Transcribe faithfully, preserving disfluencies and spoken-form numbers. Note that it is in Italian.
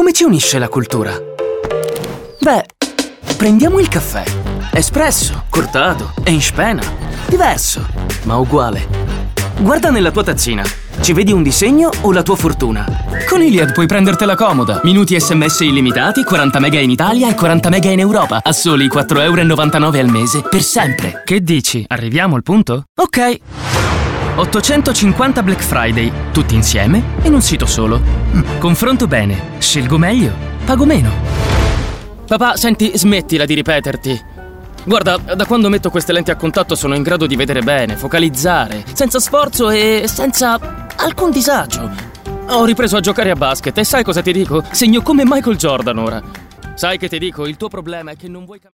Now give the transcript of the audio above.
come ci unisce la cultura? Beh, prendiamo il caffè. Espresso, cortato e in spena. Diverso, ma uguale. Guarda nella tua tazzina. Ci vedi un disegno o la tua fortuna? Con Iliad puoi prendertela comoda. Minuti sms illimitati, quaranta mega in Italia e quaranta mega in Europa. A soli quattro virgola novantanove euro al mese, per sempre. Che dici? Arriviamo al punto? Ok. ottocentocinquanta Black Friday, tutti insieme in un sito solo. Confronto bene, scelgo meglio, pago meno. Papà, senti, smettila di ripeterti. Guarda, da quando metto queste lenti a contatto sono in grado di vedere bene, focalizzare, senza sforzo e senza alcun disagio. Ho ripreso a giocare a basket e sai cosa ti dico? Segno come Michael Jordan ora. Sai che ti dico, il tuo problema è che non vuoi cambiare.